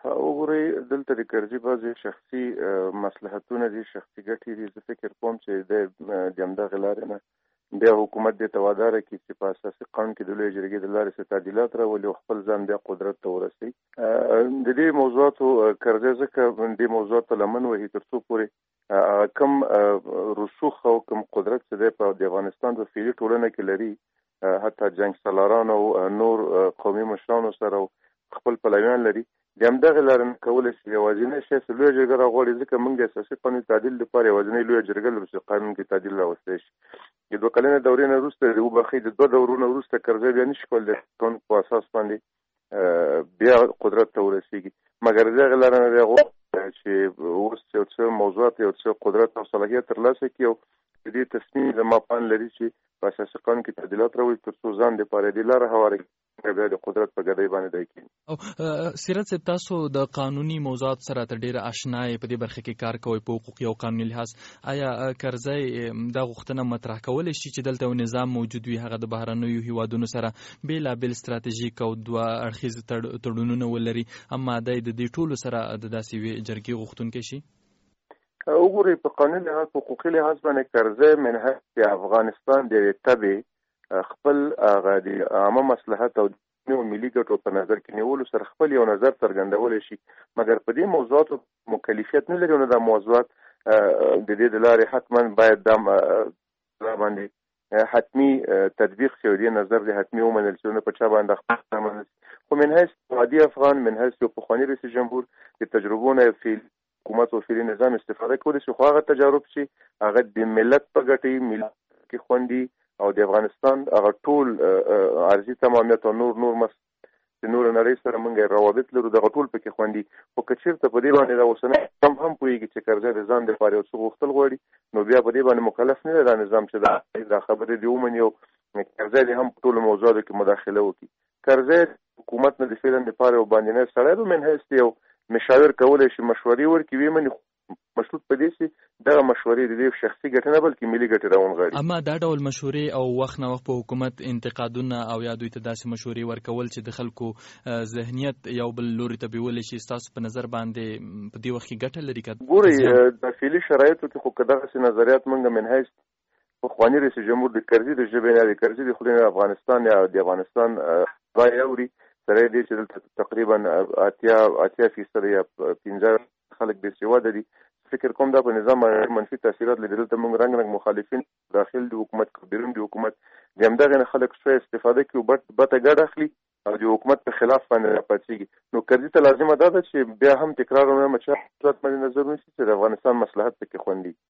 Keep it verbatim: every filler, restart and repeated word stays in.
وګورئ دلته د کرزي بعضې شخصي مصلحتونه دي، شخصي ګټې دي. زه فکر کوم چې د همدغې لارې نه بیا حکومت دې ته وعده راکړي چې په اساسي قانون کې د لویې جرګې د لارې څه تعدیلات راولي او خپل ځان بیا قدرت ته ورسوي. د دې موضوعاتو کرزی ځکه دې موضوعاتو ته لمن وهي تر څو پورې کم رسوخ او کم قدرت چې دی په د افغانستان په فعلي ټولنه کې لري، حتی جنګ سالارانو او نور قومي مشرانو سره خپل پلویان لري، د همدغې لارې نه کولی شي یوازینی شی چې لویه جرګه راغواړي، ځکه موږ د اساسي قانون تعدیل لپاره یوازینی لویه جرګه لرو چې قانون کې تعدیل راوستی شي. د دوه کلنې دورې نه وروسته د وبښئ د دوه دورونو وروسته کرزی بیا نشي کولی د قانون په اساس باندې بیا قدرت ته ورسېږي، مګر د هغې لاره نه دی غواړي چې اوس یو څه موضوعات یو څه قدرت او صلاحیت ترلاسه کړي او د دې تصمیم زما پان لري چې په اساسي قانون کې تعدیلات راولي تر څو ځان دپاره دې لاره هواره کړي بیا د قدرت په ګدۍ باندې دی کېږي. او سیرت صاحب، تاسو د قانوني موضوعاتو سره تر ډېره اشنا یې، په دې برخه کې کار کوئ په حقوقي او قانوني لحاظ. آیا کرزی دا غوښتنه مطرح کولی شي چې دلته یو نظام موجود وي، هغه د بهرنیو هیوادونو سره بېلابېل ستراتیژیک او دوه اړخیز تړونونه ولري، اما دی د دې ټولو سره د داسې یوې جرګې غوښتونکی شي؟ وګورئ په قانوني لحاظ په حقوقي لحاظ باندې کرزی من حیث افغانستان د یوې تبې خپل هغه د عامه مصلحت او د ملي ګټو په نظر کې نیولو سره خپل یو نظر څرګندولی شي، مګر په دې موضوعاتو مکلفیت نه لري. نو دا موضوعات د دې د لارې حتما باید دا باندې حتمي تطبیق شي او دې نظر د حتمي ومنل شي، نه په چا باندې خپل ومنل شي. خو من حیث عادي افغان، من حیث یو پخواني رئیس جمهور د تجربو نه فعلي حکومت او فعلي نظام استفاده کولی شي، خو هغه تجارب چې هغه د ملت په ګټې ملت کې خوندي او د افغانستان هغه ټول ارضي تمامیت او نور نور مس د نور نړۍ سره موږ روابط لرو، دغه ټول پکې خوندي. خو که چېرته په دې باندې دا اوسنی نظام هم پوهېږي چې کرزی د ځان دپاره یو څه غوښتل غواړي، نو بیا په دې باندې مکلف نه دی دا نظام چې دا خبرې دې ومني او کرزی دې هم په ټولو موضوعاتو کې مداخله وکړي. کرزی حکومت نه د فعلا دپاره یو باندنی سړی دی، من حیث یو مشاور کولی شي مشورې ورکړي، ویې مني، مشروط په دې چې دغه مشورې د دې شخصي ګټه نه بلکې ملي ګټې راونغاړي. اما دا ډول مشورې او وخت نه وخت په حکومت انتقادونه او یا دوی ته داسې مشورې ورکول چې د خلکو ذهنیت یو بل لوري ته بیولی شي، ستاسو په نظر باندې په دې وخت کې ګټه لري که؟ ګورئ د فعلي شرایطو کې خو که دغسې نظریات موږ من حیث پخواني رئیس جمهور د کرزي د ژبې نه د کرزي د خولې نه افغانستان یا د افغانستان رایې اوري، سره دې چې دلته تقریبا اتیا اتیا فیصد یا پنځه خلک بېسواده دي. فکر کوم دا په نظام منفي تاثیرات لري. دلته موږ رنګ رنګ مخالفین داخل د حکومت بیرون د حکومت د همدغې نه خلک څه استفاده کوي او بته ګډ اخلي او د حکومت په خلاف باندې راپاڅېږي. نو کرزي ته لازمه دا ده چې بیا هم تکرار ونه مچه باندې نظر ونیسي چې د افغانستان مصلحت پکې خوندي.